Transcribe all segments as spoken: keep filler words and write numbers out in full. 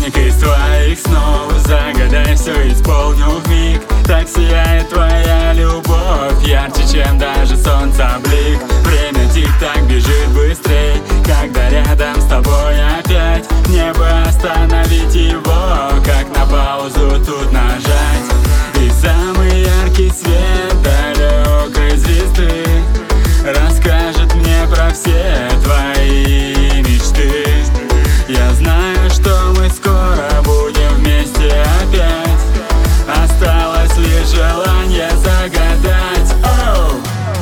Любовник из твоих снов, загадай, все исполню вмиг. Так сияет твоя любовь, ярче, чем даже солнца блик. Время тик-так бежит быстрей, когда рядом с тобой опять. Небо остановить его, как на паузу тут нажать. И самый яркий свет далекой звезды расскажет мне про все твои мечты. Я знаю, что мы скоро будем вместе опять. Осталось лишь желание загадать. Оу!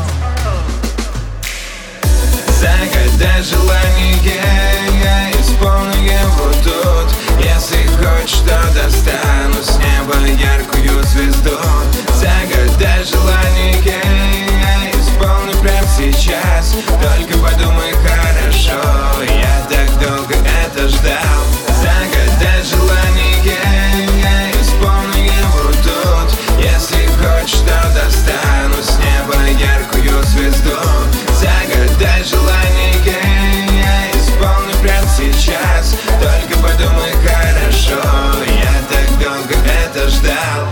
Загадай желание, я исполню его тут. Если хочешь, то достану с неба яркую звезду. Загадай желание, я исполню прямо сейчас. Только подумай хорошо, я так долго это ждал. Загадай желание, я исполню его тут. Если хочешь, то достану с неба яркую звезду. Загадай желание, я исполню прямо сейчас. Только подумай хорошо, я так долго это ждал.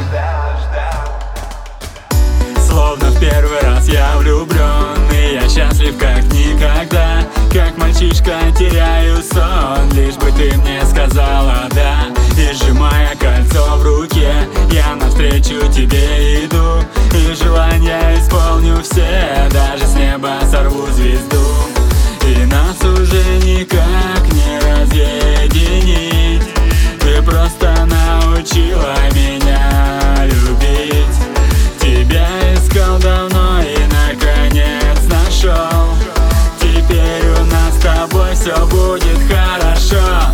Словно в первый раз я влюблен, и я счастлив как никогда. Как мальчишка теряю сон, лишь бы ты мне сказала да. И сжимая кольцо в руке, я навстречу тебе иду. И желания исполню все, даже с неба сорву звезду. И нас уже никак не разъединить. Ты просто научила меня любить. Тебя искал давно и наконец нашел. Теперь у нас с тобой все будет хорошо.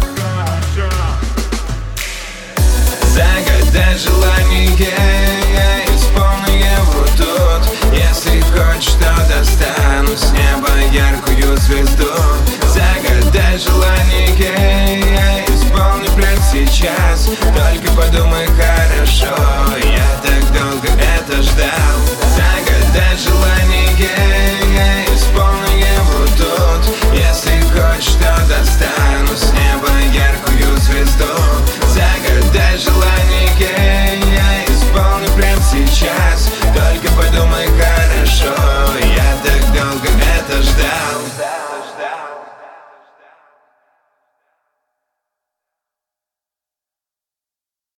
Загадай желание, я исполню его тут. Если хочешь, то достану с неба яркую звезду. Загадай желание, я исполню прямо сейчас. Только подумай хорошо, я так долго это ждал. Загадай желание, я исполню его тут. Если хочешь, то достану с неба яркую звезду. Загадай желание, я исполню прямо сейчас. Только подумай хорошо, я так долго это ждал.